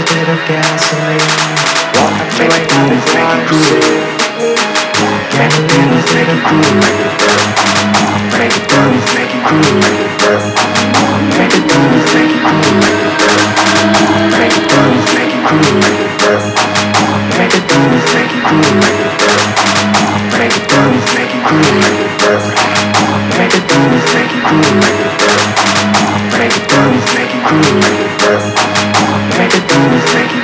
a bit of gasoline. Make it move, make it groove. Get a little bit of groove. Make it move, make it groove. Make it move, make it groove. Make it move, make it groove. Make it move, make it groove. Make it move, make it groove. Make it move, make it groove. Make it move, make it groove. Make it move, make it